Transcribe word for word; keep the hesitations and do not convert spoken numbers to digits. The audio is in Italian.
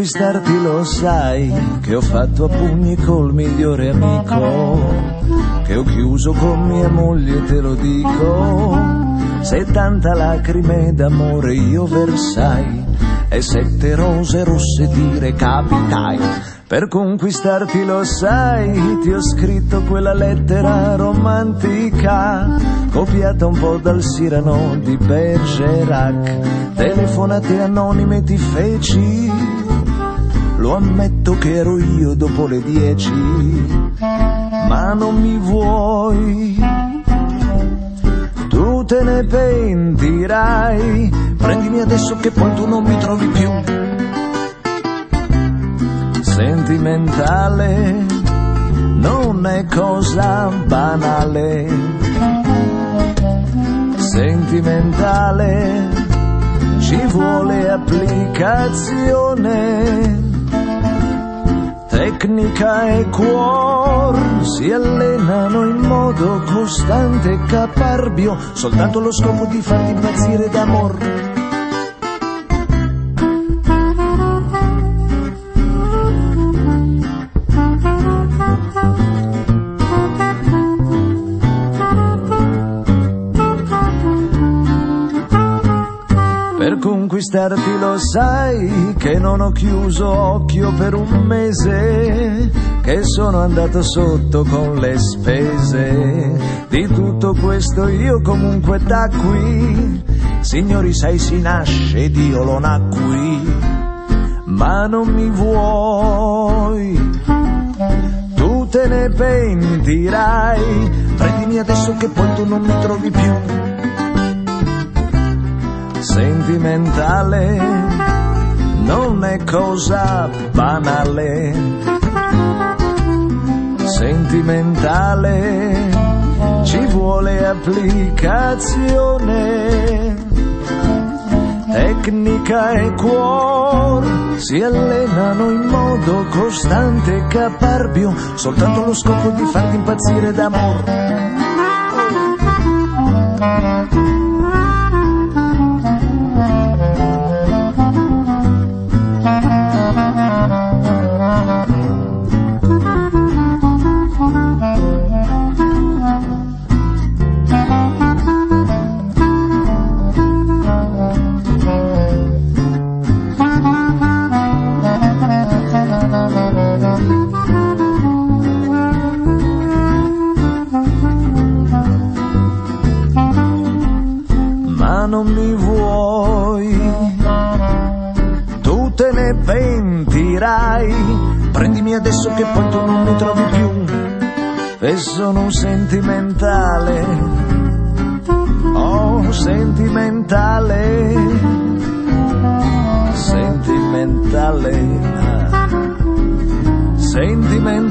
conquistarti lo sai, che ho fatto a pugni col migliore amico, che ho chiuso con mia moglie, te lo dico. Se tanta lacrime d'amore io versai, e sette rose rosse ti recapitai, per conquistarti lo sai, ti ho scritto quella lettera romantica, copiata un po' dal Cyrano di Bergerac. Telefonate anonime ti feci, lo ammetto che ero io dopo le dieci, ma non mi vuoi, tu te ne pentirai, prendimi adesso che poi tu non mi trovi più. Sentimentale non è cosa banale, sentimentale ci vuole applicazione, tecnica e cuor si allenano in modo costante e caparbio, soltanto lo scopo di farti impazzire d'amor. Per conquistarti lo sai che non ho chiuso occhio per un mese, che sono andato sotto con le spese. Di tutto questo io comunque tacqui, signori sai si nasce ed io lo nacqui, ma non mi vuoi, tu te ne pentirai, prendimi adesso che poi tu non mi trovi più. Sentimentale non è cosa banale, sentimentale ci vuole applicazione, tecnica e cuor si allenano in modo costante e caparbio, soltanto lo scopo di farti impazzire d'amor. Non mi vuoi, tu te ne pentirai, prendimi adesso che poi tu non mi trovi più. E sono un sentimentale, oh sentimentale, sentimentale, sentimentale.